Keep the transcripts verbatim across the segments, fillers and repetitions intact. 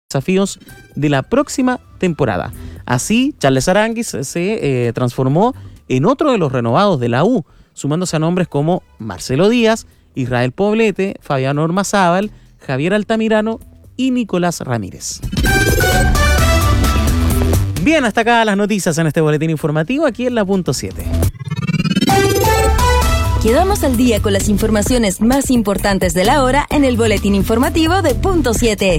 desafíos de la próxima temporada. Así, Charles Aranguis se eh, transformó en otro de los renovados de la U, sumándose a nombres como Marcelo Díaz, Israel Poblete, Fabián Ormazábal, Javier Altamirano y Nicolás Ramírez. Bien, hasta acá las noticias en este boletín informativo aquí en la punto siete. Quedamos al día con las informaciones más importantes de la hora en el boletín informativo de punto siete.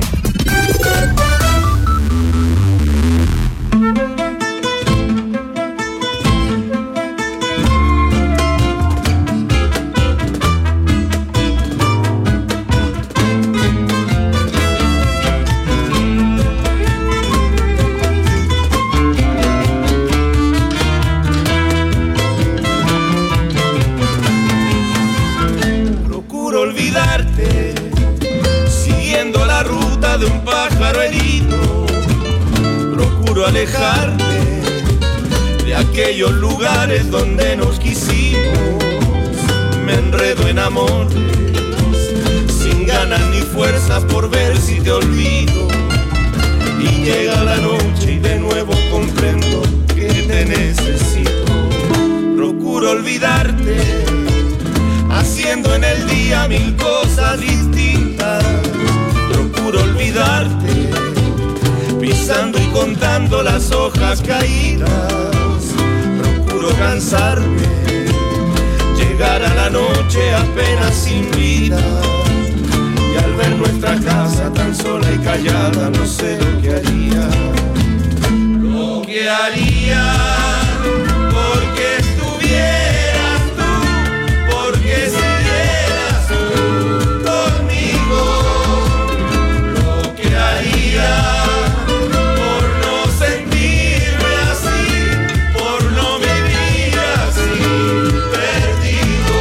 Olvidarte, siguiendo la ruta de un pájaro herido, procuro alejarte de aquellos lugares donde nos quisimos. Me enredo en amores, sin ganas ni fuerzas por ver si te olvido. Y llega la noche y de nuevo comprendo que te necesito. Procuro olvidarte, haciendo en el día mil cosas distintas. Procuro olvidarte, pisando y contando las hojas caídas. Procuro cansarme, llegar a la noche apenas sin vida. Y al ver nuestra casa tan sola y callada, no sé lo que haría. Lo que haría porque estuvieras tú, porque siguieras tú conmigo. Lo que haría por no sentirme así, por no vivir así, perdido.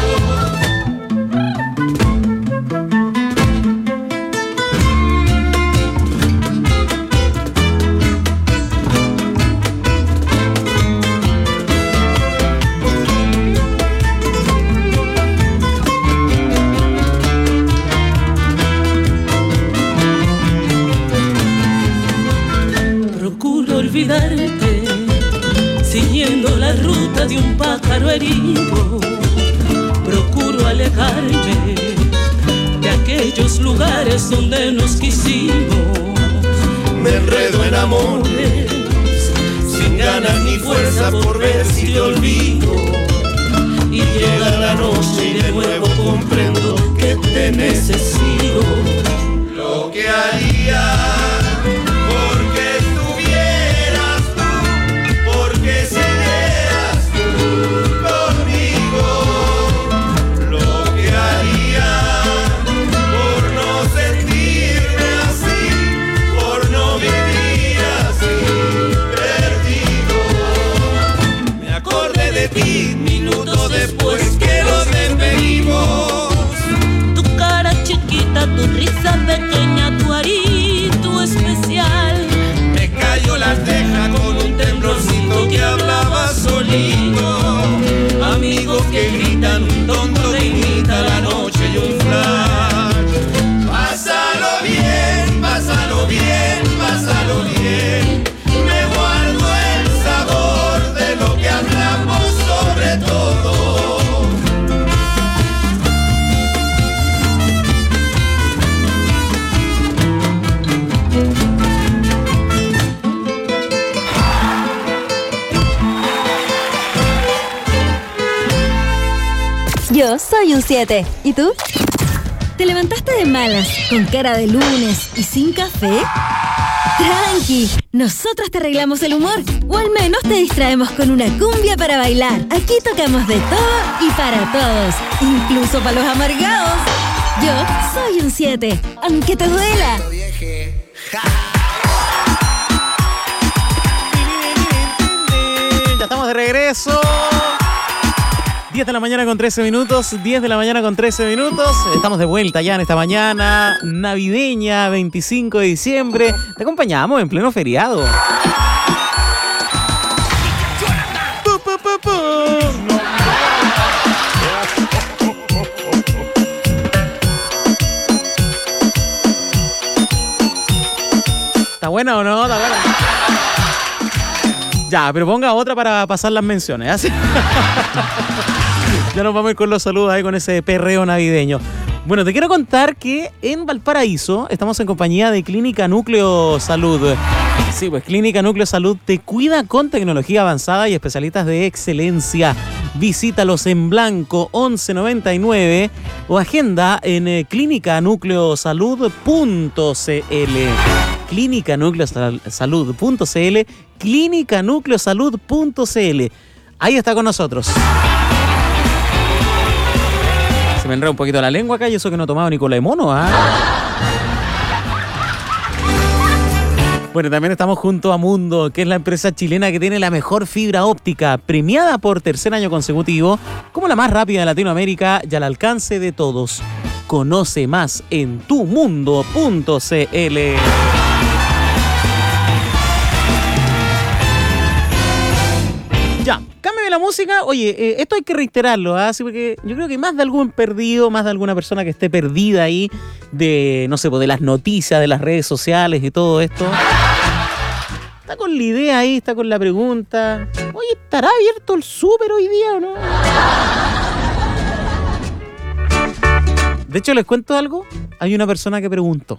Procuro olvidarte, siguiendo la ruta de un pájaro herido. Procuro alejarme de aquellos lugares donde nos quisimos. Me enredo en amores, sin ganas ni fuerza por ver si te olvido. Y llega la noche y de nuevo comprendo que te necesito. Lo que haría porque estuvieras tú, porque siguieras tú conmigo. Lo que haría por no sentirme así, por no vivir así, perdido. Me acordé de ti minutos después que nos despedimos. Tu cara chiquita, tu risa pequeña, tu arito especial. Me cayó la teja con un temblorcito que hablaba solito. Amigos que gritan, un tonto que imita la noche y un flash. Pásalo bien, pásalo bien, pásalo bien. Me guardo el sabor de lo que hablamos sobre todo. Yo soy un siete. ¿Y tú? ¿Te levantaste de malas, con cara de lunes y sin café? Tranqui, nosotros te arreglamos el humor, o al menos te distraemos con una cumbia para bailar. Aquí tocamos de todo y para todos, incluso para los amargados. Yo soy un siete, aunque te duela. Ya estamos de regreso. diez de la mañana con trece minutos, diez de la mañana con trece minutos. Estamos de vuelta ya en esta mañana navideña, veinticinco de diciembre. Te acompañamos en pleno feriado. pu, pu, pu, pu. ¿Está buena o no? ¿Está buena? Ya, pero ponga otra para pasar las menciones. ¿Así? Ya nos vamos a ir con los saludos ahí con ese perreo navideño. Bueno, te quiero contar que en Valparaíso estamos en compañía de Clínica Núcleo Salud. Sí, pues Clínica Núcleo Salud te cuida con tecnología avanzada y especialistas de excelencia. Visítalos en Blanco once noventa y nueve o agenda en eh, clínica núcleo salud punto c l. clínica núcleo salud punto c l. clínica núcleo salud punto c l. Ahí está con nosotros. Se me enreda un poquito la lengua acá y eso que no he tomado ni cola de mono, ¿ah? Bueno, también estamos junto a Mundo, que es la empresa chilena que tiene la mejor fibra óptica, premiada por tercer año consecutivo como la más rápida de Latinoamérica y al alcance de todos. Conoce más en tu mundo punto c l. Ya, cámbiame la música. Oye, eh, esto hay que reiterarlo, ¿ah? ¿Sí? Porque yo creo que más de algún perdido, más de alguna persona que esté perdida ahí de, no sé, de las noticias, de las redes sociales y todo esto, está con la idea ahí, está con la pregunta. Oye, ¿estará abierto el súper hoy día o no? De hecho, les cuento algo. Hay una persona que preguntó.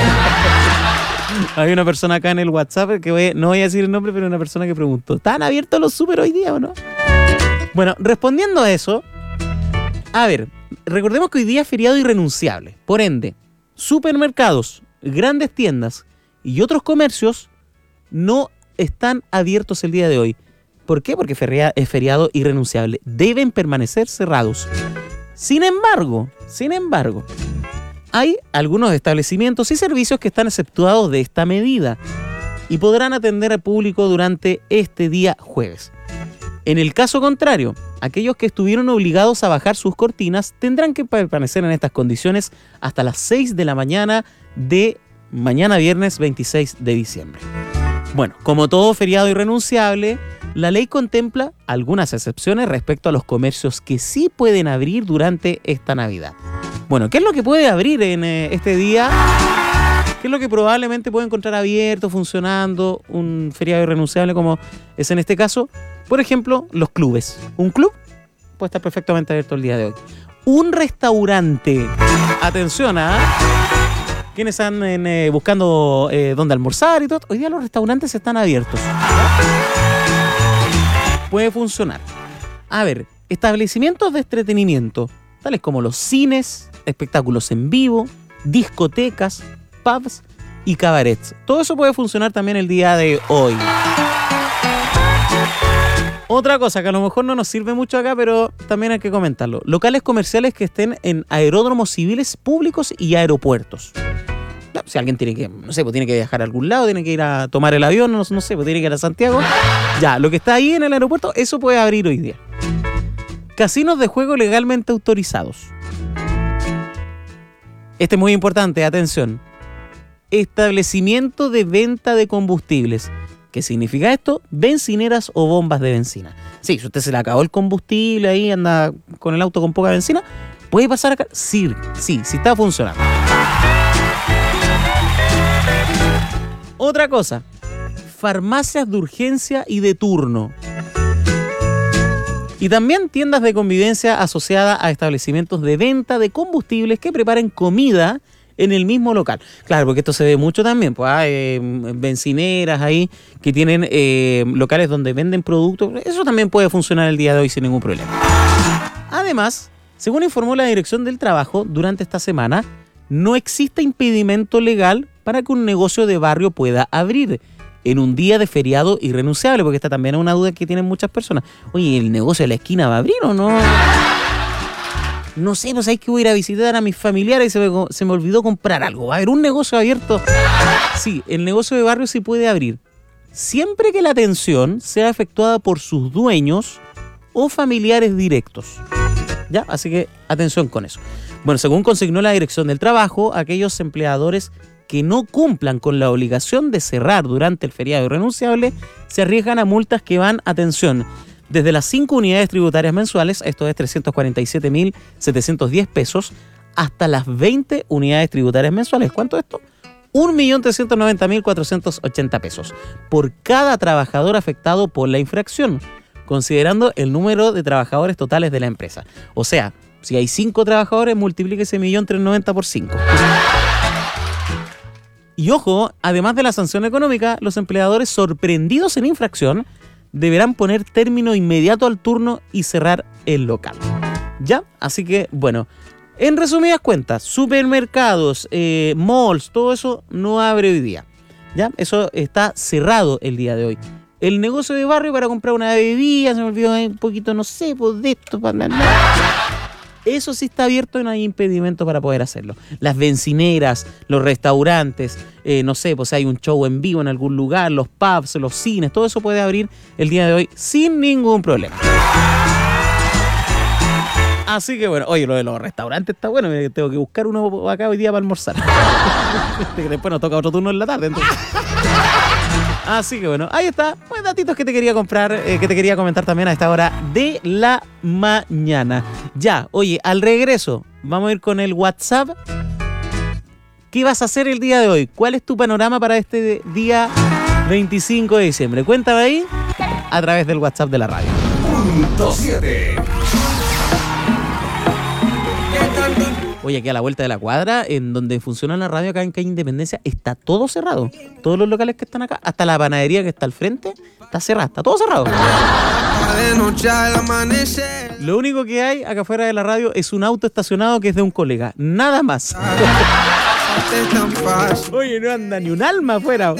Hay una persona acá en el WhatsApp que voy, no voy a decir el nombre, pero una persona que preguntó: ¿están abiertos los súper hoy día o no? Bueno, respondiendo a eso, a ver, recordemos que hoy día es feriado irrenunciable. Por ende, supermercados, grandes tiendas y otros comercios no están abiertos el día de hoy. ¿Por qué? Porque es feriado irrenunciable. Deben permanecer cerrados. Sin embargo, sin embargo, hay algunos establecimientos y servicios que están exceptuados de esta medida y podrán atender al público durante este día jueves. En el caso contrario, aquellos que estuvieron obligados a bajar sus cortinas tendrán que permanecer en estas condiciones hasta las seis de la mañana de mañana viernes veintiséis de diciembre. Bueno, como todo feriado irrenunciable, la ley contempla algunas excepciones respecto a los comercios que sí pueden abrir durante esta Navidad. Bueno, ¿qué es lo que puede abrir en eh, este día? ¿Qué es lo que probablemente puede encontrar abierto, funcionando, un feriado irrenunciable como es en este caso? Por ejemplo, los clubes. Un club puede estar perfectamente abierto el día de hoy. Un restaurante. Atención, ¿ah? Quienes están en, eh, buscando eh, dónde almorzar y todo. Hoy día los restaurantes están abiertos. Puede funcionar. A ver, establecimientos de entretenimiento, tales como los cines, espectáculos en vivo, discotecas, pubs y cabarets. Todo eso puede funcionar también el día de hoy. Otra cosa que a lo mejor no nos sirve mucho acá, pero también hay que comentarlo. Locales comerciales que estén en aeródromos civiles públicos y aeropuertos. Si alguien tiene que, no sé, pues tiene que viajar a algún lado, tiene que ir a tomar el avión, no, no sé, pues tiene que ir a Santiago. Ya, lo que está ahí en el aeropuerto, eso puede abrir hoy día. Casinos de juego legalmente autorizados. Este es muy importante, atención. Establecimiento de venta de combustibles. ¿Qué significa esto? Bencineras o bombas de benzina. Sí, si usted se le acabó el combustible ahí, anda con el auto con poca benzina, ¿puede pasar acá? Sí, sí, sí está funcionando. Otra cosa, farmacias de urgencia y de turno. Y también tiendas de convivencia asociadas a establecimientos de venta de combustibles que preparen comida en el mismo local. Claro, porque esto se ve mucho también, pues hay eh, bencineras ahí que tienen eh, locales donde venden productos. Eso también puede funcionar el día de hoy sin ningún problema. Además, según informó la Dirección del Trabajo, durante esta semana no existe impedimento legal para que un negocio de barrio pueda abrir en un día de feriado irrenunciable, porque esta también es una duda que tienen muchas personas. Oye, ¿el negocio de la esquina va a abrir o no? No sé, pues hay que voy a ir a visitar a mis familiares y se me, se me olvidó comprar algo. ¿Va a haber un negocio abierto? Sí, el negocio de barrio sí puede abrir, siempre que la atención sea efectuada por sus dueños o familiares directos. ¿Ya? Así que atención con eso. Bueno, según consignó la Dirección del Trabajo, aquellos empleadores que no cumplan con la obligación de cerrar durante el feriado irrenunciable se arriesgan a multas que van, atención, desde las cinco unidades tributarias mensuales, esto es trescientos cuarenta y siete mil setecientos diez pesos, hasta las veinte unidades tributarias mensuales. ¿Cuánto es esto? un millón trescientos noventa mil cuatrocientos ochenta pesos por cada trabajador afectado por la infracción, considerando el número de trabajadores totales de la empresa. O sea, si hay cinco trabajadores, multiplique ese un millón trescientos noventa por cinco. Y ojo, además de la sanción económica, los empleadores sorprendidos en infracción deberán poner término inmediato al turno y cerrar el local. ¿Ya? Así que, bueno, en resumidas cuentas, supermercados, eh, malls, todo eso no abre hoy día. ¿Ya? Eso está cerrado el día de hoy. El negocio de barrio para comprar una bebida, se me olvidó un poquito, no sé, pues de esto, para nada. Eso sí está abierto y no hay impedimento para poder hacerlo. Las bencineras, los restaurantes, eh, no sé, pues hay un show en vivo en algún lugar, los pubs, los cines, todo eso puede abrir el día de hoy sin ningún problema. Así que bueno, oye, lo de los restaurantes está bueno, tengo que buscar uno acá hoy día para almorzar. Después nos toca otro turno en la tarde, entonces. Así que bueno, ahí está, pues datitos que te quería comprar, eh, que te quería comentar también a esta hora de la mañana. Ya, oye, al regreso, vamos a ir con el WhatsApp. ¿Qué vas a hacer el día de hoy? ¿Cuál es tu panorama para este día veinticinco de diciembre? Cuéntame ahí a través del WhatsApp de la radio. Punto siete. Oye, aquí a la vuelta de la cuadra, en donde funciona la radio acá en Calle Independencia, está todo cerrado. Todos los locales que están acá, hasta la panadería que está al frente, está cerrada, está todo cerrado. Lo único que hay acá afuera de la radio es un auto estacionado que es de un colega, nada más. Oye, no anda ni un alma afuera.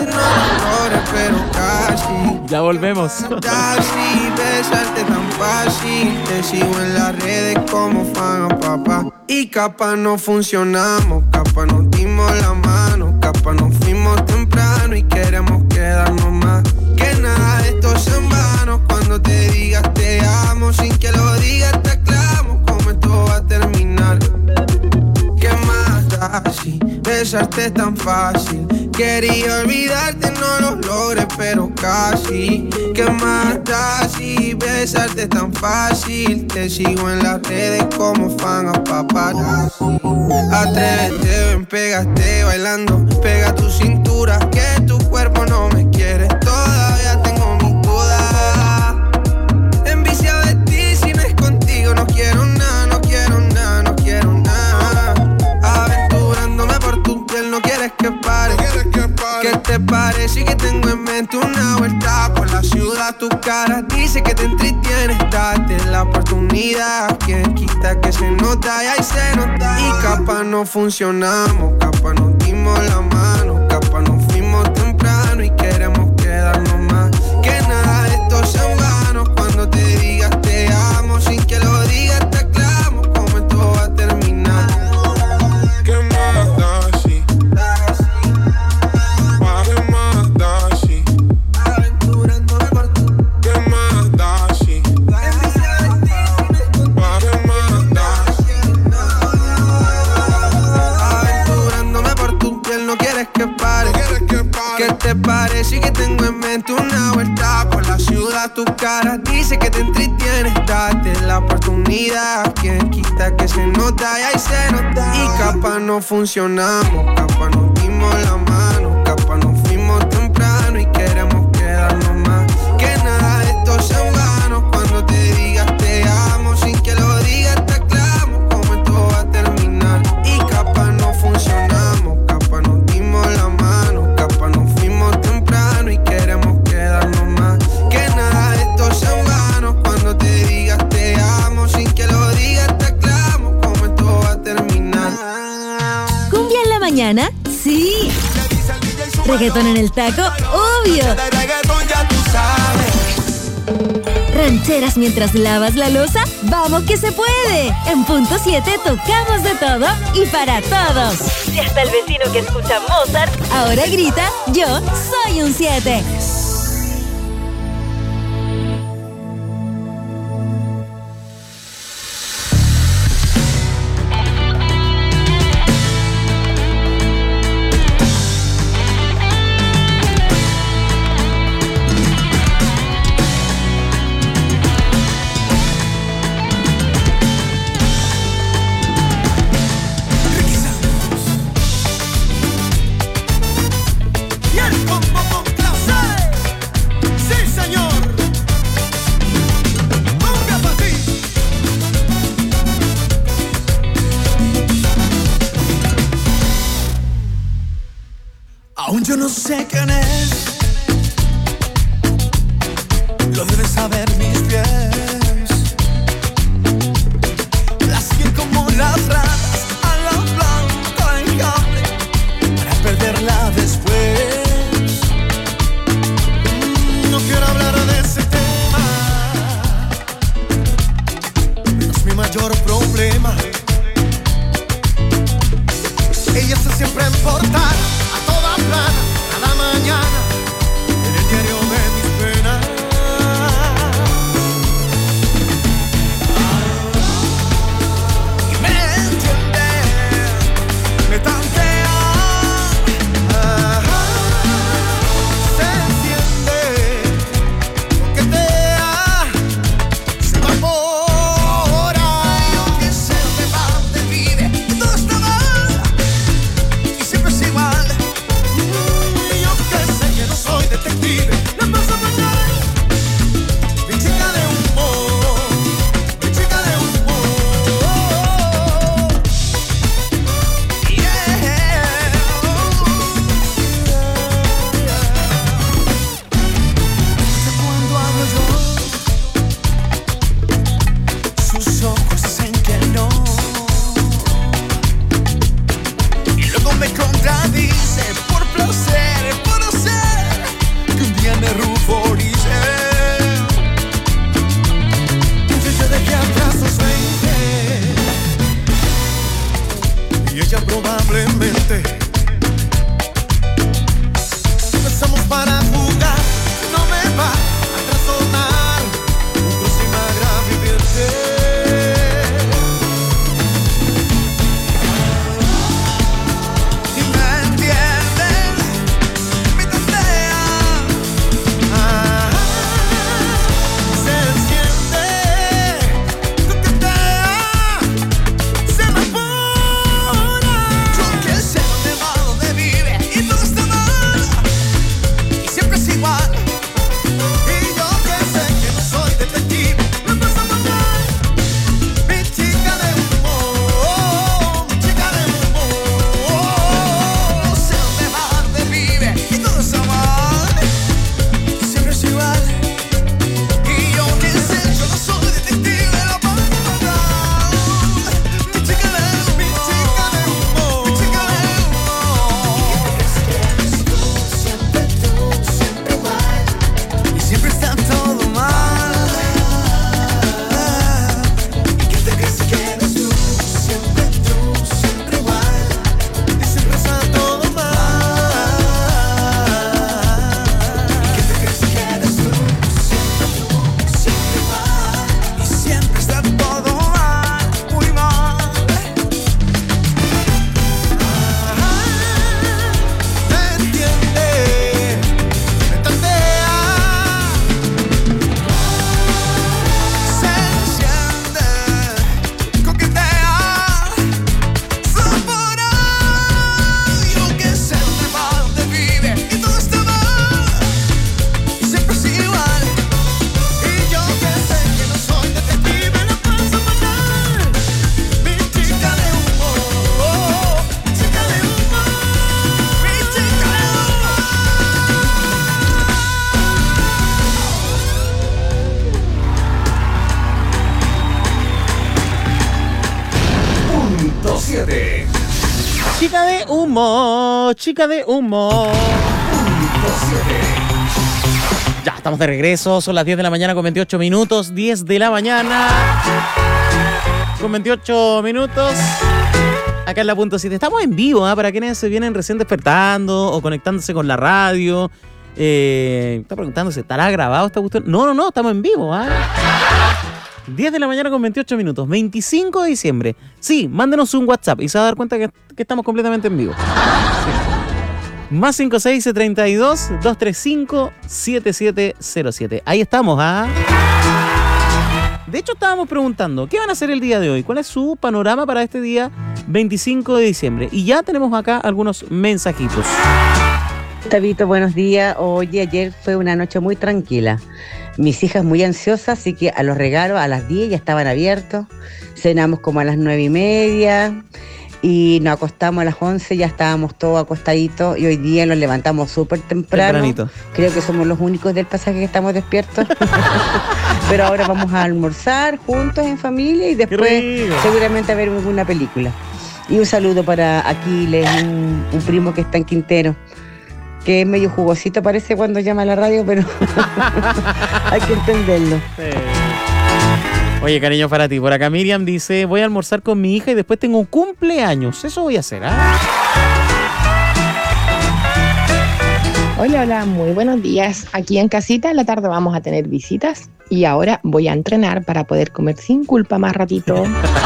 Ya volvemos. Casi besarte tan fácil, te sigo en las redes como fan a papá. Y capaz no funcionamos, capaz nos dimos la mano, capaz nos fuimos temprano y queremos quedarnos más. Que nada de esto es en vano, cuando te digas te amo, sin que lo digas te aclamo cómo esto va a terminar. ¿Qué más da si besarte es tan fácil? Quería olvidarte, no lo logré, pero casi. ¿Qué más da si besarte es tan fácil? Te sigo en las redes como fan a paparazzi. Atrévete, ven, pégate bailando. Pega tu cintura, que tu cuerpo no me quiere. Todavía tengo mis dudas. Enviciado de ti, si no es contigo, no quiero nada, no quiero nada, no quiero nada. Aventurándome por tu piel, no quieres que pare. ¿Qué te parece que tengo en mente una vuelta por la ciudad? Tu cara dice que te entretienes, date la oportunidad. Quien quita que se nota y ahí se nota. Y capaz no funcionamos, capaz nos dimos la mano, capaz nos fuimos temprano y queremos quedarnos más. Que nada de esto es en vano, cuando te digas te amo, sin que lo digas te aclamo cómo esto va a terminar. ¿Qué más da si? ¿Qué te parece que tengo en mente una vuelta por la ciudad? Tu cara dice que te entretienes, date la oportunidad. Quien quita que se nota y ahí se nota. Y capaz no funcionamos, capaz nos dimos la mano, capaz nos fuimos temprano y queremos quedarnos más. Que nada de esto es en vano, cuando te digas te amo, sin que lo digas te aclamo cómo esto va a terminar. Y capaz no funcionamos, capaz nos dimos la mano, capaz nos fuimos temprano y queremos quedarnos más. Que nada de esto es en vano, cuando te digas te amo, sin que lo digas te aclamo cómo esto va a terminar. ¿Cumbia en la mañana? Sí. ¿Reggaetón en el taco? Obvio. ¿Rancheras mientras lavas la loza? ¡Vamos que se puede! En Punto siete tocamos de todo y para todos. Y hasta el vecino que escucha Mozart ahora grita, yo soy un siete. Aún yo no sé quién es, lo deben saber mis pies. Las piel como las ratas a la planta enjambre para perderla después. No quiero hablar de ese tema, no es mi mayor problema. Ella está siempre en portada, a toda plana, cada mañana, en el diario de mis penas. Y me entiende, me tantea, se enciende, coquetea, se evapora, y aunque se me va de vive, y todo está mal, y siempre es igual. Y yo que sé que no soy detective, la paso fatal. Mi chica de humor, mi chica de humor. Yeah. Cuando hablo yo, sus ojos dicen que no, y luego me contradice por placer, por hacer que un día me ruborice. Entonces yo dejé atrás los veinte y ella probablemente. Empezamos para jugar, no me va a trastornar, otro sin agraviarte. Y me entiendes, me tantea, se enciende, coquetea, se evapora. Yo que sé dónde va, dónde vive, y todo está mal, y siempre es igual. Y yo que sé que no soy detective, me pasa fatal. Mi chica de humor, mi chica de humor. Sé dónde va, dónde vive, y todo está mal, y siempre es igual. Y yo que sé, yo no soy detective, la paso fatal. Mi chica de humor, mi chica de humor, mi chica de humor. Y siempre está todo mal. ¿Y qué te crees que eres tú? Siempre tú, siempre igual. Y siempre está todo mal. ¿Y qué te crees que eres tú? Siempre tú, siempre igual. Y siempre está todo mal, muy mal. Me entiende, me tantea, se enciende, coquetea, se evapora. Yo que sé dónde va, dónde vive, y todo está mal, y siempre es igual. Y yo que sé que no soy detective, la paso fatal. Mi chica de humor, mi chica de humor, mi chica de Punto siete. Chica de humo, chica de humo. Punto siete. Ya, estamos de regreso, son las diez de la mañana con veintiocho minutos, diez de la mañana con veintiocho minutos, acá en la punto siete. Estamos en vivo, ¿eh? Para quienes se vienen recién despertando o conectándose con la radio. Eh, está preguntando si estará grabado esta cuestión. No, no, no, estamos en vivo, ¿eh? diez de la mañana con veintiocho minutos, veinticinco de diciembre. Sí, mándenos un WhatsApp y se va a dar cuenta que, que estamos completamente en vivo. Sí. Más cinco seis treinta y dos, doscientos treinta y cinco, setenta y siete cero siete. Ahí estamos, ¿ah? De hecho, estábamos preguntando, ¿qué van a hacer el día de hoy? ¿Cuál es su panorama para este día veinticinco de diciembre? Y ya tenemos acá algunos mensajitos. Tabito, buenos días. Oye, ayer fue una noche muy tranquila. Mis hijas muy ansiosas, así que a los regalos a las diez ya estaban abiertos. Cenamos como a las nueve y media. y nos acostamos a las once, ya estábamos todos acostaditos y hoy día nos levantamos súper temprano. Tempranito. Creo que somos los únicos del pasaje que estamos despiertos. Pero ahora vamos a almorzar juntos en familia y después rico. seguramente a ver alguna película. Y un saludo para Aquiles, un, un primo que está en Quintero, que es medio jugosito parece cuando llama a la radio, pero hay que entenderlo. Sí. Oye, cariño para ti. Por acá Miriam dice, voy a almorzar con mi hija y después tengo un cumpleaños. Eso voy a hacer, ¿ah? Hola, hola, muy buenos días. Aquí en casita en la tarde vamos a tener visitas y ahora voy a entrenar para poder comer sin culpa más ratito.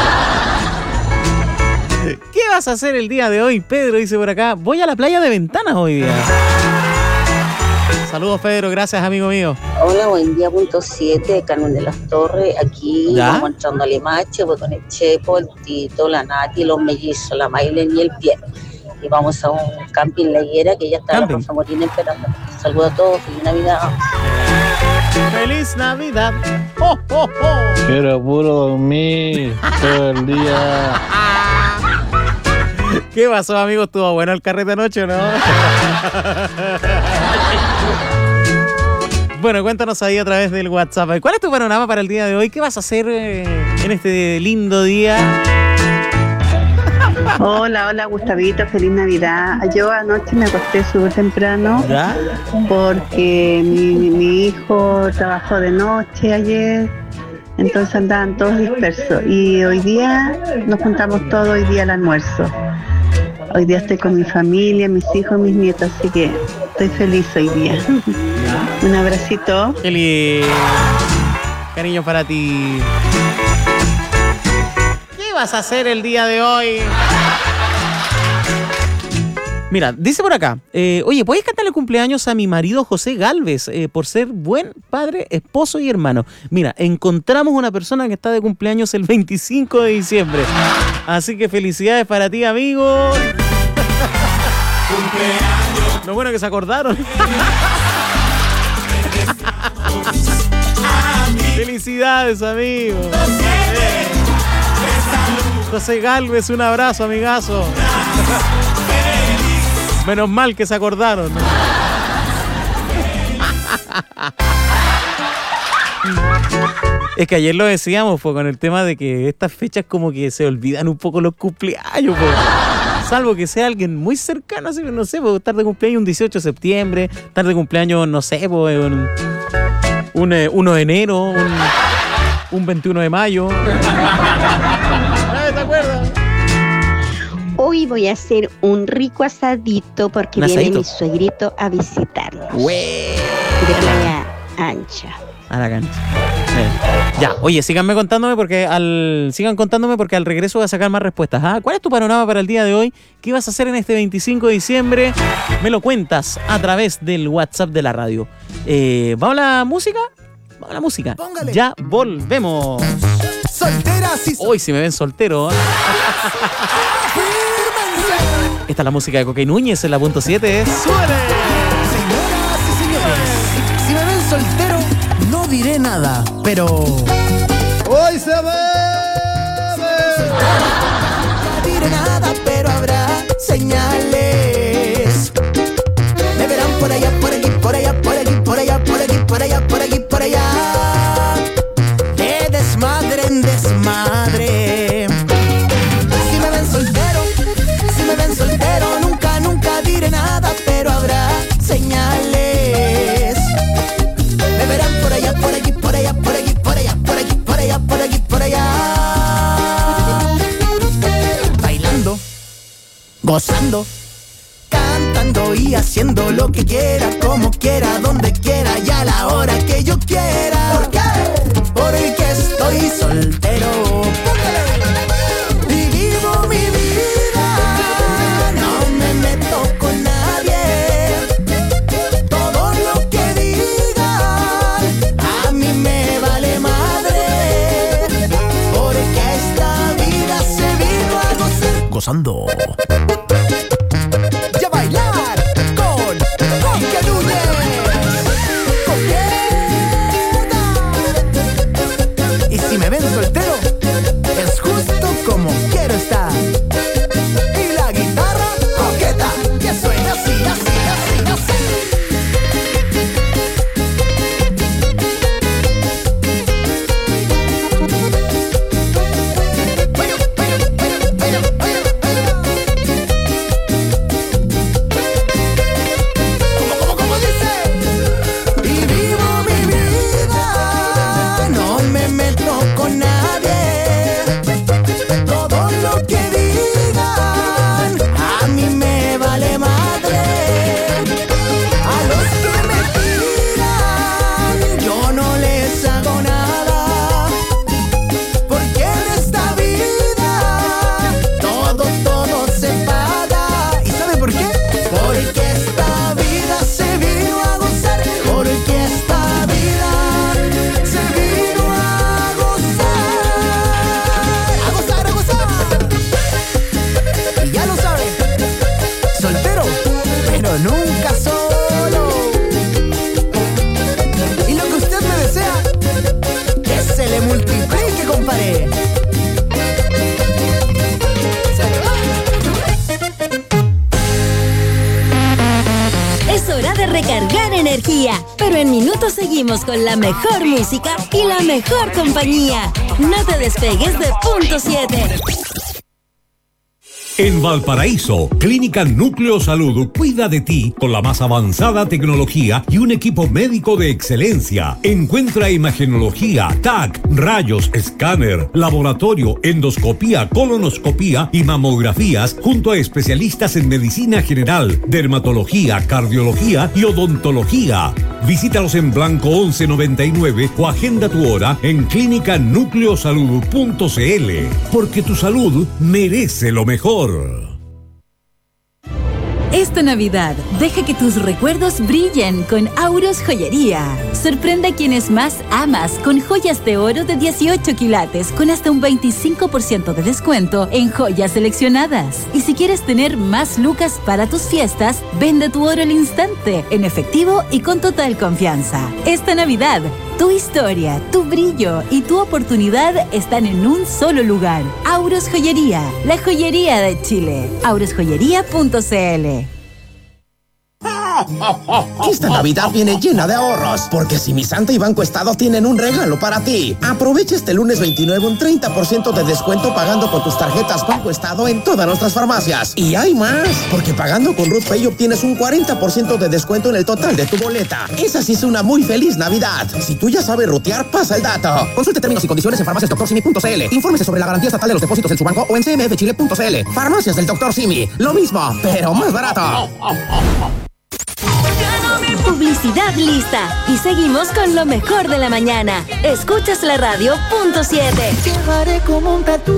¿Qué vas a hacer el día de hoy? Pedro dice por acá, voy a la playa de Ventanas hoy día. Saludos, Pedro, gracias, amigo mío. Hola, buen día, punto siete, Carmen de las Torres. Aquí ¿Ya? vamos entrando a Limache, voy con el Chepo, el Tito, la Nati, los mellizos, la Mailen y el Piero. Y vamos a un camping La Higuera que ya está la Rosa Morina esperando. Saludos a todos, feliz Navidad. ¡Feliz Navidad! ¡Oh, oh, oh! Quiero puro dormir todo el día. ¿Qué pasó, amigo? ¿Estuvo bueno el carrete anoche o no? Bueno, cuéntanos ahí a través del WhatsApp. ¿Cuál es tu panorama para el día de hoy? ¿Qué vas a hacer eh, en este lindo día? Hola, hola Gustavito, feliz Navidad. Yo anoche me acosté súper temprano ¿Ya? porque mi, mi hijo trabajó de noche ayer, entonces andaban todos dispersos y hoy día nos juntamos todos hoy día al almuerzo. Hoy día estoy con mi familia, mis hijos, mis nietos, así que estoy feliz hoy día. Un abracito. Feliz. Cariño para ti. ¿Qué vas a hacer el día de hoy? Mira, dice por acá, eh, oye, ¿puedes cantarle cumpleaños a mi marido José Galvez eh, por ser buen padre, esposo y hermano? Mira, encontramos una persona que está de cumpleaños el veinticinco de diciembre. Así que felicidades para ti, amigo. Cumpleaños. Lo bueno que se acordaron. Felicidades, amigo. José Galvez, un abrazo, amigazo. Menos mal que se acordaron. Es que ayer lo decíamos, fue con el tema de que estas fechas como que se olvidan un poco los cumpleaños, po. Salvo que sea alguien muy cercano, así que no sé, po, estar de cumpleaños un dieciocho de septiembre, estar de cumpleaños, no sé, po, un, un eh, uno de enero, un, un veintiuno de mayo. ¿Te acuerdas? Hoy voy a hacer un rico asadito porque ¿Un viene asadito? mi suegrito a visitarnos. ¡Güey! De Playa Ancha. A la cancha. Eh, Ya, oye, síganme contándome porque al sigan contándome porque al regreso voy a sacar más respuestas. ¿Ah? ¿Cuál es tu panorama para el día de hoy? ¿Qué vas a hacer en este veinticinco de diciembre? Me lo cuentas a través del WhatsApp de la radio. Eh, ¿Vamos a la música? Vamos a la música. Póngale. Ya volvemos. Solteras y Hoy si me ven soltero. ¿eh? Esta es la música de Coque Núñez en la punto siete. ¡Suene! Señoras y señores, si me ven soltero, no diré nada, pero hoy se bebe. No diré nada, pero habrá señales. Me verán por allá, por allí, por allá, por allí, por allá, por allí, por allá, por allí, por allá. De desmadre en desmadre. Si me ven soltero, si me ven soltero, nunca, nunca diré nada, pero habrá señales. Me verán por allá, por allí, por allá, por allí, por allá, por aquí, por allá, por aquí, por allá. Bailando, gozando, cantando y haciendo lo que quiera, como quiera, donde quiera y a la hora que yo quiera. ¿Por qué? Porque estoy soltero. Y vivo mi vida, no me meto con nadie. Todo lo que digan a mí me vale madre, porque esta vida se vino a gozar. Gozando. Y a bailar con Coque Núñez. Coqueta. Y si me ven soltero, es justo como quiero estar. para recargar energía. Pero en minutos seguimos con la mejor música y la mejor compañía. No te despegues de Punto siete. En Valparaíso, Clínica Núcleo Salud cuida de ti con la más avanzada tecnología y un equipo médico de excelencia. Encuentra imagenología, T A C, rayos, escáner, laboratorio, endoscopía, colonoscopía y mamografías junto a especialistas en medicina general, dermatología, cardiología y odontología. Visítalos en Blanco once noventa y nueve o agenda tu hora en clínica núcleo salud punto c l, porque tu salud merece lo mejor. Esta Navidad, deja que tus recuerdos brillen con Auros Joyería. Sorprende a quienes más amas con joyas de oro de dieciocho quilates con hasta un veinticinco por ciento de descuento en joyas seleccionadas. Y si quieres tener más lucas para tus fiestas, vende tu oro al instante, en efectivo y con total confianza. Esta Navidad, tu historia, tu brillo y tu oportunidad están en un solo lugar. Auros Joyería, la joyería de Chile. auros joyería punto c l. Esta Navidad viene llena de ahorros, porque Si Mi Santa y Banco Estado tienen un regalo para ti. Aprovecha este lunes veintinueve un treinta por ciento de descuento pagando con tus tarjetas Banco Estado en todas nuestras farmacias. Y hay más, porque pagando con Ruth Pay obtienes un cuarenta por ciento de descuento en el total de tu boleta. Esa sí es una muy feliz Navidad. Si tú ya sabes rutear, pasa el dato. Consulte términos y condiciones en farmacias doctor simi punto c l. Infórmese sobre la garantía estatal de los depósitos en su banco o en c m f chile punto c l. Farmacias del doctor Simi. Lo mismo, pero más barato. Publicidad lista. Y seguimos con lo mejor de la mañana. Escuchas la radio Punto siete. Llevaré como un tatú.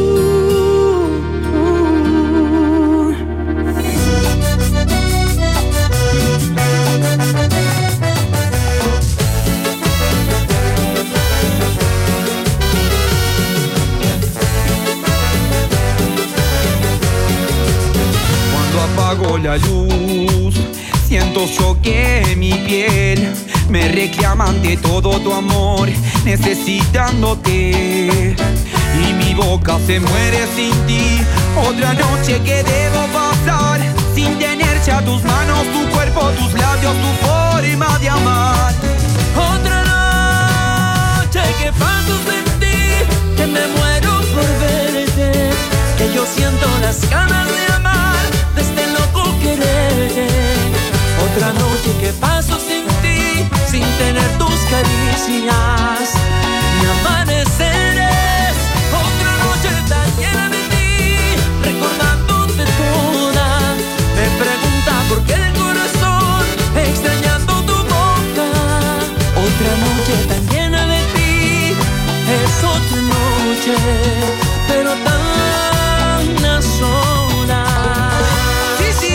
Cuando apago la luz, siento choque en mi piel, me reclama ante todo tu amor, necesitándote. Y mi boca se muere sin ti, otra noche que debo pasar, sin tener ya tus manos, tu cuerpo, tus labios, tu forma de amar. Otra noche que paso sin ti, que me muero por verte, que yo siento las ganas de amar, de este loco quererte. Otra noche que paso sin ti, sin tener tus caricias ni amaneceres. Otra noche tan llena de ti, recordándote toda. Me pregunta por qué el corazón, extrañando tu boca. Otra noche tan llena de ti, es otra noche, pero tan a solas. Sí, sí.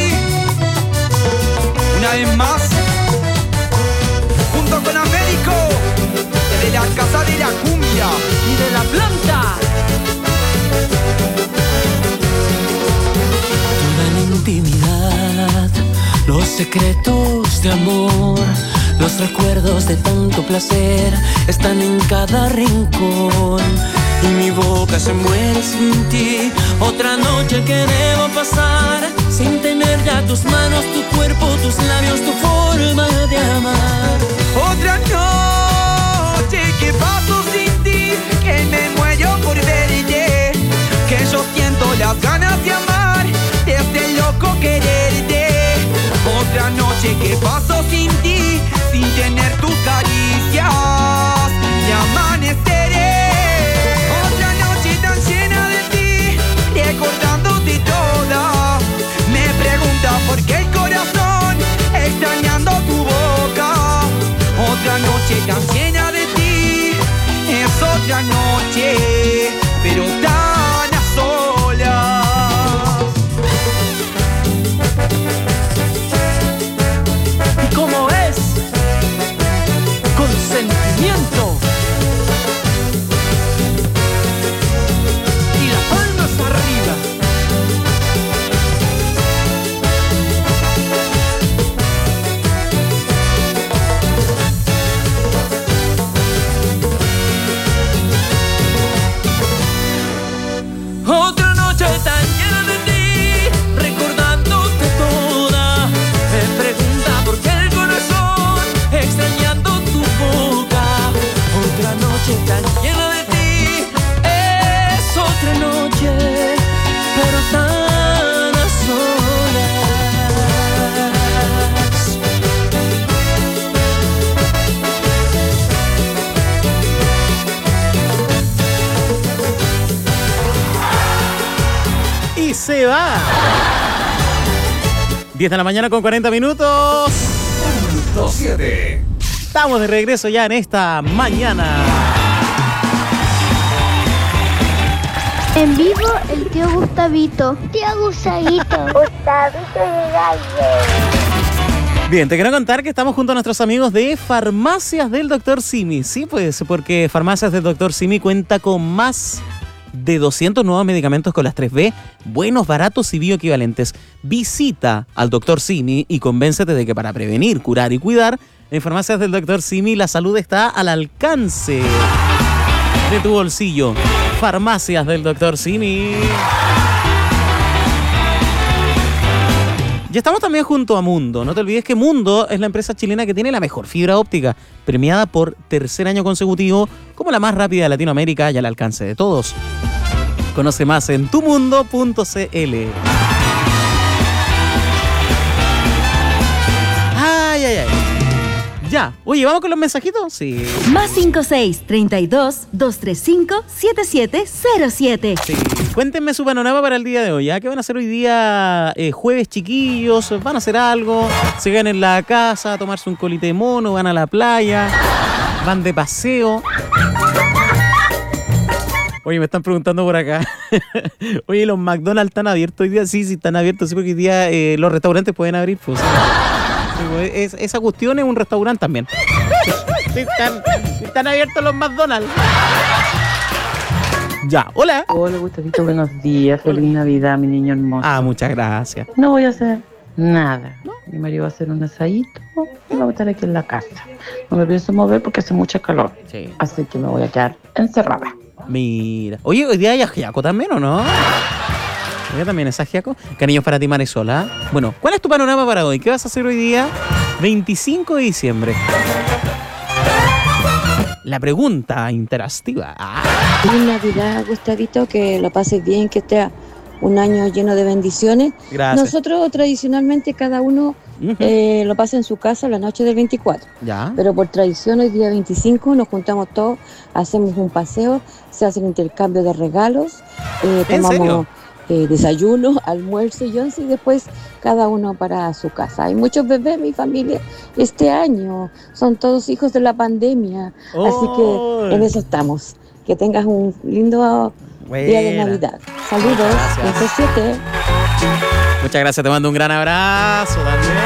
Una vez más, junto con Américo, de la casa de la cumbia y de la planta. Toda la intimidad, los secretos de amor, los recuerdos de tanto placer están en cada rincón. Y mi boca se muere sin ti. Otra noche que debo pasar, sin tener ya tus manos, tu cuerpo, tus labios, tu forma de amar. Otra noche que paso sin ti, que me muero por verte, que yo siento las ganas de amar, de este loco quererte. Otra noche que paso sin ti, sin tener tus caricias y amaneceré. Otra noche tan llena de ti, recordándote toda. Me pregunta por qué el corazón extraña se va? diez de la mañana con cuarenta minutos. Punto siete. Estamos de regreso ya en esta mañana. En vivo, el tío Gustavito. Tío Gustavito. Gustavito de Galle. Bien, te quiero contar que estamos junto a nuestros amigos de Farmacias del doctor Simi. Sí, pues, porque Farmacias del doctor Simi cuenta con más de doscientos nuevos medicamentos con las tres B, buenos, baratos y bioequivalentes. Visita al doctor Simi y convéncete de que para prevenir, curar y cuidar, en Farmacias del doctor Simi la salud está al alcance de tu bolsillo. Farmacias del doctor Simi. Ya estamos también junto a Mundo. No te olvides que Mundo es la empresa chilena que tiene la mejor fibra óptica, premiada por tercer año consecutivo como la más rápida de Latinoamérica y al alcance de todos. Conoce más en tumundo punto c l. Ay, ay, ay. Ya. Oye, ¿vamos con los mensajitos? Sí. Más cinco seis, treinta y dos, doscientos treinta y cinco, setenta y siete cero siete. Sí. Cuéntenme su panorama para el día de hoy. ¿Ya? ¿Qué van a hacer hoy día? Eh, jueves, chiquillos. ¿Van a hacer algo? ¿Se quedan en la casa a tomarse un colite de mono? ¿Van a la playa? ¿Van de paseo? Oye, me están preguntando por acá. Oye, ¿los McDonald's están abiertos hoy día? Sí, sí, están abiertos. Sí, porque hoy día eh, los restaurantes pueden abrir. Pues, es, esa cuestión es un restaurante también. Sí, están, están abiertos los McDonald's. Ya, hola. Hola, Gustavito, buenos días. Feliz Navidad, mi niño hermoso. Ah, muchas gracias. No voy a hacer nada. ¿No? Mi marido va a hacer un asadito y vamos a estar aquí en la casa. No me pienso mover porque hace mucha calor. Sí. Así que me voy a quedar encerrada. Mira. Oye, hoy día hay ajiaco también, ¿o no? Hoy día también es ajiaco. Cariños para ti, Marisola. Bueno, ¿cuál es tu panorama para hoy? ¿Qué vas a hacer hoy día? veinticinco de diciembre. La pregunta interactiva. Ah. Feliz Navidad, Gustavito, que lo pases bien, que esté un año lleno de bendiciones. Gracias. Nosotros tradicionalmente cada uno uh-huh. eh, lo pasa en su casa la noche del veinticuatro. Ya. Pero por tradición hoy día veinticinco nos juntamos todos, hacemos un paseo, se hace un intercambio de regalos, eh, tomamos eh, desayuno, almuerzo y once y después cada uno para su casa. Hay muchos bebés en mi familia este año, son todos hijos de la pandemia, oh. Así que en eso estamos. Que tengas un lindo Buena. Día de Navidad. Saludos, veintisiete. Muchas gracias, te mando un gran abrazo también.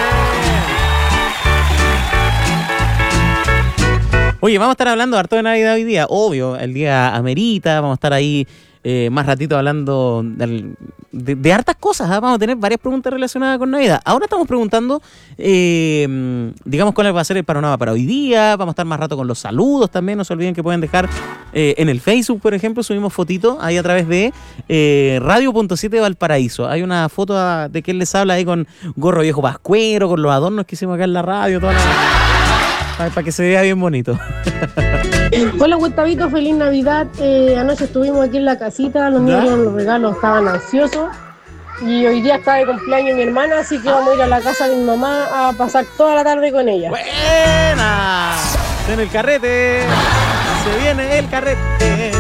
Oye, vamos a estar hablando harto de Navidad hoy día. Obvio, el día amerita, vamos a estar ahí eh, más ratito hablando de, de, de hartas cosas. ¿eh? Vamos a tener varias preguntas relacionadas con Navidad. Ahora estamos preguntando, eh, digamos, cuál va a ser el panorama para hoy día. Vamos a estar más rato con los saludos también. No se olviden que pueden dejar eh, en el Facebook, por ejemplo, subimos fotitos ahí a través de eh, Radio Punto siete Valparaíso. Hay una foto de que él les habla ahí con gorro viejo pascuero, con los adornos que hicimos acá en la radio, toda la... para, para que se vea bien bonito. Hola, Gustavito, feliz Navidad. Eh, anoche estuvimos aquí en la casita, los niños con los regalos estaban ansiosos y hoy día está de cumpleaños mi hermana, así que vamos a ir a la casa de mi mamá a pasar toda la tarde con ella. ¡Buena! En el carrete, se viene el carrete.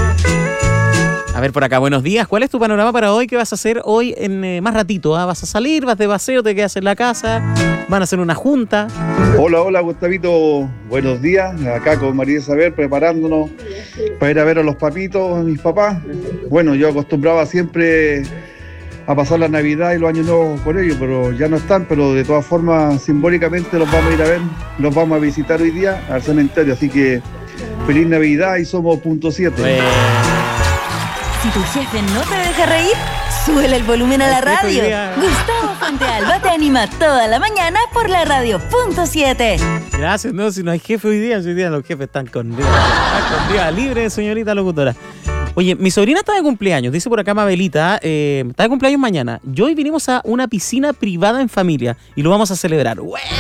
A ver por acá, buenos días. ¿Cuál es tu panorama para hoy? ¿Qué vas a hacer hoy en eh, más ratito? ¿ah? ¿Vas a salir? ¿Vas de paseo? ¿Te quedas en la casa? ¿Van a hacer una junta? Hola, hola, Gustavito. Buenos días. Acá con María Isabel preparándonos para ir a ver a los papitos, a mis papás. Bueno, yo acostumbraba siempre a pasar la Navidad y los años nuevos con ellos, pero ya no están, pero de todas formas, simbólicamente los vamos a ir a ver, los vamos a visitar hoy día al cementerio. Así que feliz Navidad y somos punto siete. Bueno. Si tu jefe no te deja reír, súbele el volumen a la radio. Gustavo Fontealba te anima toda la mañana por la radio punto siete. Gracias, no, si no hay jefe hoy día, hoy día los jefes están con día, están con día libre, señorita locutora. Oye, mi sobrina está de cumpleaños, dice por acá Mabelita, eh, está de cumpleaños mañana. Yo hoy vinimos a una piscina privada en familia y lo vamos a celebrar. ¡Buena!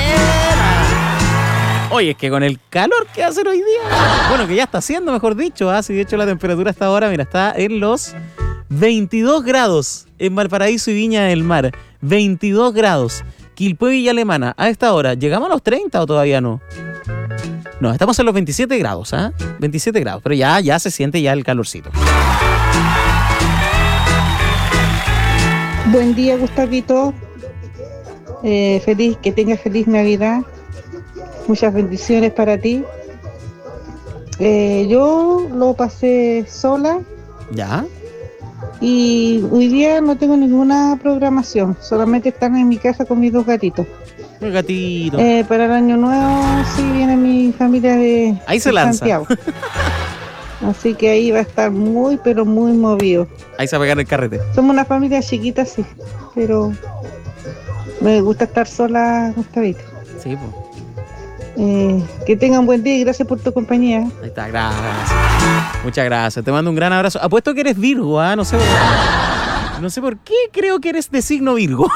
Oye, es que con el calor que hace hoy día, bueno, que ya está haciendo, mejor dicho, ¿ah? Si de hecho la temperatura hasta ahora, mira, está en los veintidós grados en Valparaíso y Viña del Mar. veintidós grados. Quilpué y Villa Alemana, a esta hora, ¿llegamos a los treinta o todavía no? No, estamos en los veintisiete grados, ¿ah? ¿eh? veintisiete grados, pero ya, ya se siente ya el calorcito. Buen día, Gustavito. Eh, feliz, que tengas feliz Navidad. Muchas bendiciones para ti. Eh, yo lo pasé sola. ¿Ya? Y hoy día no tengo ninguna programación. Solamente están en mi casa con mis dos gatitos. El gatito. Eh, para el año nuevo sí viene mi familia de, ahí se de lanza. Santiago. Así que ahí va a estar muy, pero muy movido. Ahí se va a pegar el carrete. Somos una familia chiquita, sí, pero me gusta estar sola, Gustavito. Sí, pues. Eh, que tengan buen día y gracias por tu compañía. Ahí está, gracias. Muchas gracias. Te mando un gran abrazo. Apuesto que eres Virgo, ¿ah? ¿eh? No sé por qué. No sé por qué creo que eres de signo Virgo.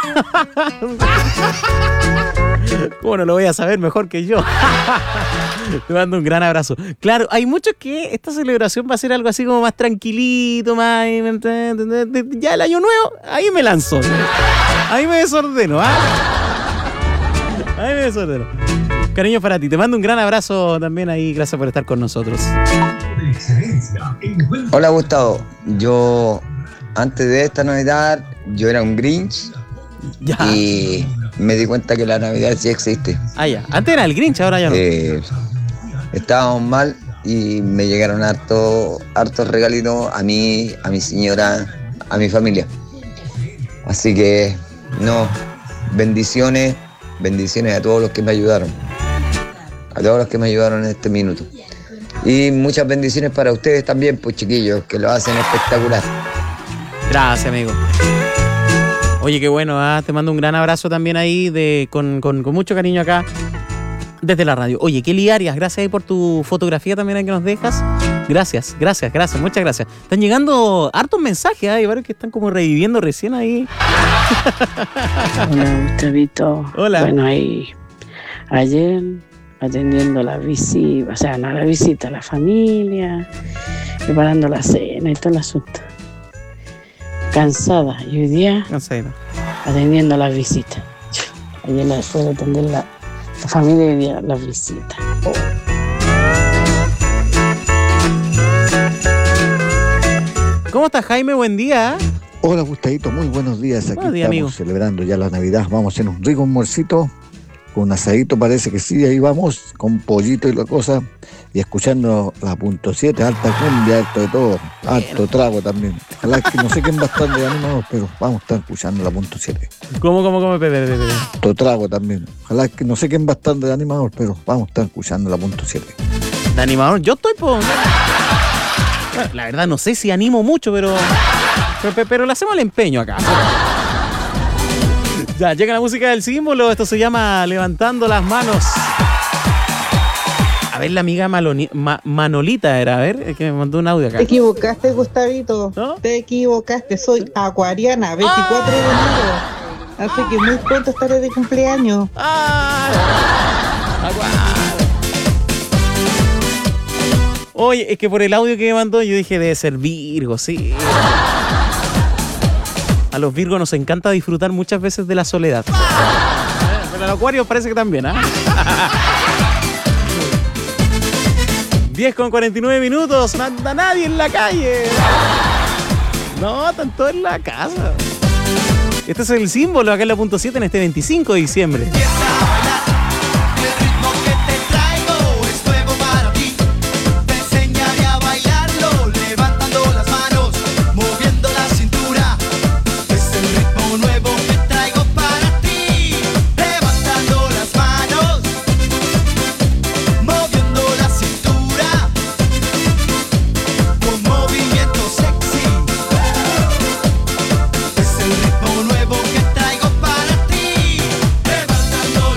¿Cómo no lo voy a saber mejor que yo? Te mando un gran abrazo. Claro, hay muchos que esta celebración va a ser algo así como más tranquilito, más... Ya el año nuevo, ahí me lanzo. Ahí me desordeno, ¿ah? Ahí me desordeno. Cariño para ti. Te mando un gran abrazo también ahí. Gracias por estar con nosotros. Hola, Gustavo. Yo, antes de esta Navidad, yo era un Grinch. Ya. Y me di cuenta que la Navidad sí existe. Ah, ya. Antes era el Grinch, ahora ya no. Eh, estábamos mal y me llegaron hartos hartos regalitos a mí, a mi señora, a mi familia. Así que, no, bendiciones, bendiciones a todos los que me ayudaron. A todos los que me ayudaron en este minuto. Y muchas bendiciones para ustedes también, pues chiquillos, que lo hacen espectacular. Gracias, amigo. Oye, qué bueno, ¿eh? Te mando un gran abrazo también ahí de con, con, con mucho cariño acá desde la radio. Oye, Kelly Arias, gracias ahí por tu fotografía también ahí que nos dejas. Gracias, gracias, gracias, muchas gracias. Están llegando hartos mensajes, ¿eh? Hay varios que están como reviviendo recién ahí. Hola, Gustavito. Hola. Bueno, ahí ayer atendiendo la visita, o sea, no la visita a la familia, preparando la cena y todo el asunto. Cansada, y hoy día Cansada. atendiendo las visitas. Ayer la fue de atender la, la familia y hoy día las visitas. Oh. ¿Cómo estás, Jaime? Buen día. Hola, Gustavito, muy buenos días. Aquí Buenos días, estamos amigo. celebrando ya la Navidad. Vamos a hacer un rico almuercito con un asadito, parece que sí, ahí vamos, con pollito y la cosa, y escuchando la punto siete, alta cumbia, alto de todo, alto trago también. Ojalá que no sé quién va a estar de animados, pero vamos a estar escuchando la punto siete. ¿Cómo, cómo, cómo? Pepe, pepe, pepe. Alto trago también. Ojalá que no sé quién va a estar de animador, pero vamos a estar escuchando la punto siete. De animador, yo estoy por... Bueno, la verdad no sé si animo mucho, pero... Pero, pero le hacemos el empeño acá. Ya, llega la música del símbolo. Esto se llama Levantando las Manos. A ver, la amiga Maloni, Ma, Manolita era, a ver, es que me mandó un audio acá. Te equivocaste, Gustavito. ¿No? Te equivocaste. Soy acuariana, veinticuatro de enero. Así que muy pronto estaré de cumpleaños. Oye, es que por el audio que me mandó yo dije, debe ser Virgo, sí. A los Virgos nos encanta disfrutar muchas veces de la soledad. Pero a los Acuarios parece que también, ¿ah? diez con cuarenta y nueve minutos, no anda nadie en la calle. No, están todos en la casa. Este es el símbolo acá en la punto siete en este veinticinco de diciembre. Nuevo que traigo para ti, levantando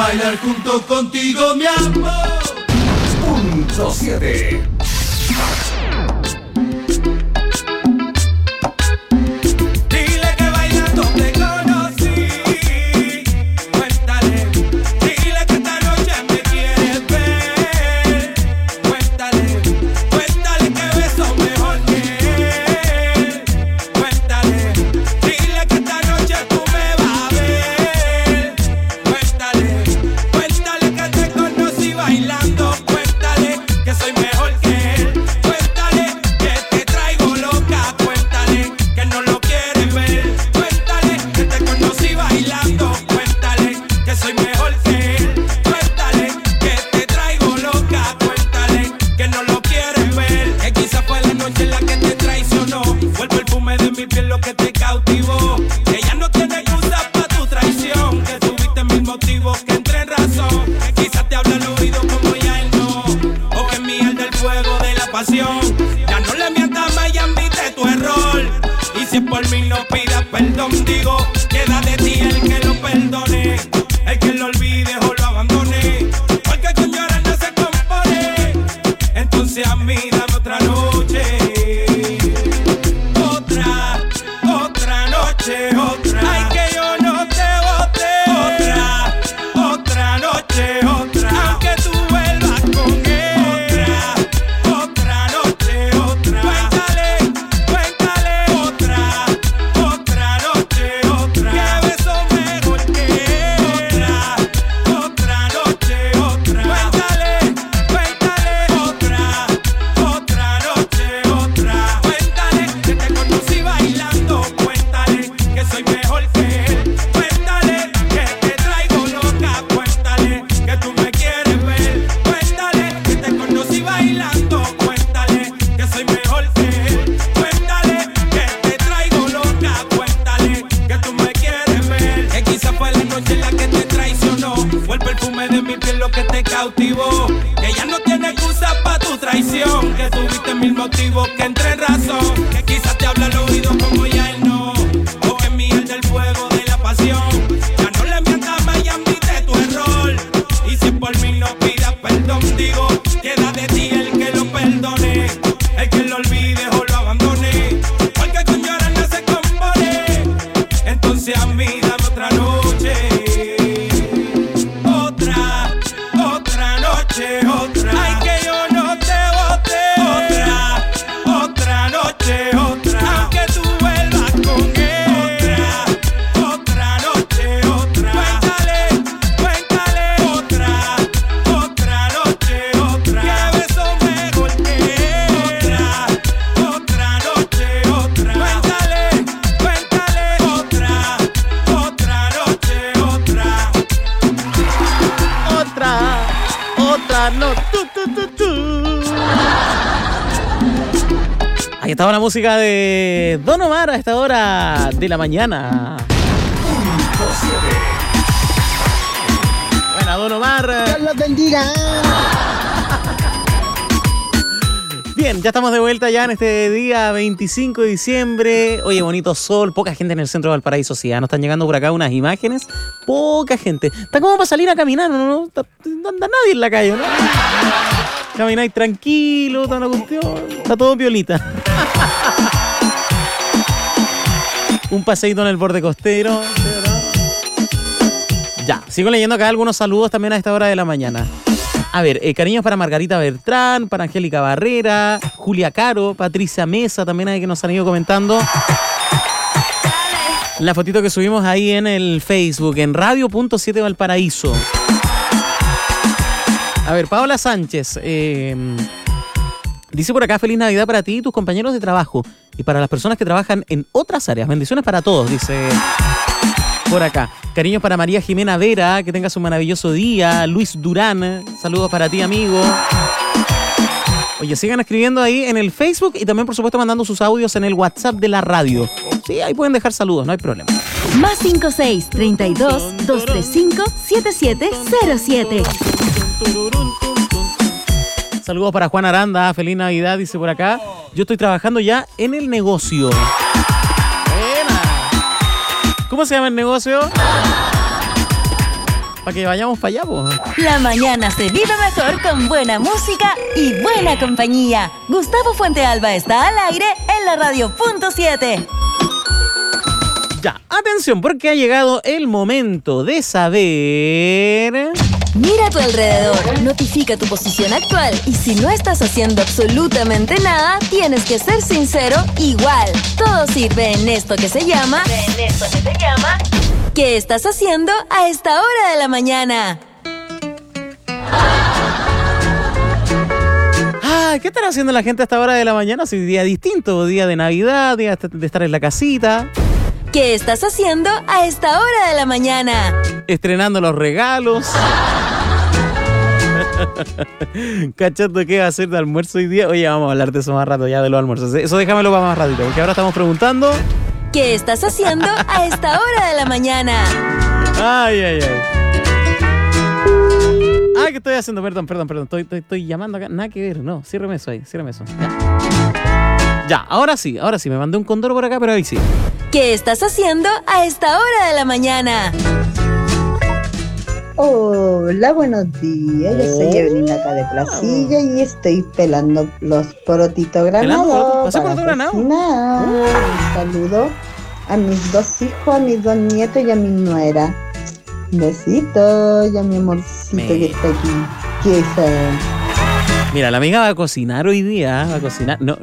bailar junto contigo, mi amor. Punto siete. Dile que bailando te conocí. Cuéntale. Dile que esta noche me quieres ver. Cuéntale. Cuéntale que beso mejor que él. Cuéntale. Dile que esta noche tú me vas a ver. Cuéntale. Cuéntale que te conocí bailando. Cuéntale que soy mejor que él. Cuéntale que te traigo loca. Cuéntale que no lo quieres ver. Cuéntale que te conocí bailando. Cuéntale que soy mejor que él. Cuéntale que te traigo loca. Cuéntale que no lo quieres ver. Que quizá fue la noche en la que te traicionó. Fue el perfume de mi piel lo que te cautivó. Que ya no tiene excusa para tu traición. Que tuviste mil motivos que entré en razón. Que quizás te habla al oído como ya él no. O que mi del fuego de la pasión. Ya no le mientas más y admite tu error. Y si es por mí no pidas perdón, digo, queda de ti el que lo perdone. El que lo olvide o lo abandone. Porque con llorar no se compone. Entonces a mí dame otra noche. Otra, otra noche, otra. Ay, que yo no te bote. Otra, otra noche, otra. Aunque tú vuelvas con él. Otra, otra noche, otra. Cuéntale, cuéntale. Otra, otra noche, otra. Que beso mejor que él. Otra, otra noche, otra. Cuéntale, cuéntale. Otra, otra noche, otra. Cuéntale que te conocí bailando. Cuéntale que soy mejor que él. Cuéntale que te traigo loca. Cuéntale que tú me quieres ver. Cuéntale que te conocí bailando. Cuéntale que soy mejor que él. Cuéntale que te traigo loca. Cuéntale que tú me quieres ver. Que quizá fue la noche en la que te traicionó. Fue el perfume de mi piel lo que te cautivó. Que ya no tiene excusa para tu traición. Que tuviste mil motivos que entré en razón. Que quizás te habla al oído como ya él no. O que mi del fuego de la pasión. Ya no le mientas más y admite tu error. Y si por mí no pidas perdón, digo, queda de ti el que lo perdone. El que lo olvide o lo abandone. Porque con llorar no se compone. Entonces a mí dame otra noche. Otra, otra noche, otra. Ay, que yo no te bote. Otra, otra noche, otra. Aunque tú vuelvas con él. Otra, otra noche, otra. Cuéntale, cuéntale. Otra, otra noche, otra. Que beso mejor que él. Otra, otra noche, otra. Cuéntale, cuéntale. Otra, otra noche, otra. Otra, otra no. Tu, tu, tu, tu. Ahí estaba la música de Don Omar a esta hora de la mañana. Punto siete. Bueno, Don Omar. Dios los bendiga. Bien, ya estamos de vuelta ya en este día veinticinco de diciembre. Oye, bonito sol, poca gente en el centro de Valparaíso. Sí, ya nos están llegando por acá unas imágenes. Poca gente. Está como para salir a caminar, ¿no? No, Está- no anda nadie en la calle, ¿no? Camináis tranquilo, está una cuestión. Está todo piolita. Un paseíto en el borde costero. Ya, sigo leyendo acá algunos saludos también a esta hora de la mañana. A ver, eh, cariños para Margarita Bertrán, para Angélica Barrera, Julia Caro, Patricia Mesa, también hay que nos han ido comentando. La fotito que subimos ahí en el Facebook, en Radio Punto siete Valparaíso. A ver, Paola Sánchez, eh, dice por acá, feliz Navidad para ti y tus compañeros de trabajo. Y para las personas que trabajan en otras áreas. Bendiciones para todos, dice por acá. Cariños para María Jimena Vera, que tengas un maravilloso día. Luis Durán, saludos para ti, amigo. Oye, sigan escribiendo ahí en el Facebook y también, por supuesto, mandando sus audios en el WhatsApp de la radio. Sí, ahí pueden dejar saludos, no hay problema. Más cinco seis, treinta y dos, doscientos treinta y cinco, setenta y siete cero siete. Saludos para Juan Aranda, feliz Navidad, dice por acá. Yo estoy trabajando ya en el negocio. Buena. ¿Cómo se llama el negocio? Para que vayamos para allá, pues. La mañana se vive mejor con buena música y buena compañía. Gustavo Fuentealba está al aire en la radio punto siete. Ya, atención, porque ha llegado el momento de saber... Mira a tu alrededor, notifica tu posición actual y si no estás haciendo absolutamente nada, tienes que ser sincero igual. Todo sirve en esto que se llama... En esto que se llama... ¿Qué estás haciendo a esta hora de la mañana? Ah, ¿qué estará haciendo la gente a esta hora de la mañana? Si día distinto, día de Navidad, día de estar en la casita. ¿Qué estás haciendo a esta hora de la mañana? Estrenando los regalos. Cachando qué va a hacer de almuerzo hoy día. Oye, vamos a hablar de eso más rato ya de los almuerzos. Eso déjamelo para más ratito, porque ahora estamos preguntando... ¿Qué estás haciendo a esta hora de la mañana? Ay, ay, ay. Ah, ¿qué estoy haciendo? Perdón, perdón, perdón. Estoy, estoy, estoy llamando acá. Nada que ver. No, ciérreme eso ahí, ciérreme eso. Ya. Ya, ahora sí, ahora sí. Me mandé un condoro por acá, pero ahí sí. ¿Qué estás haciendo a esta hora de la mañana? Hola, buenos días. Yo soy Evelyn acá de Placilla y estoy pelando los porotitos granados para cocinar. Un saludo a mis dos hijos, a mis dos nietos y a mi nuera. Besitos y a mi amorcito Me... que está aquí. ¿Qué es? Mira, la amiga va a cocinar hoy día, va a cocinar. No,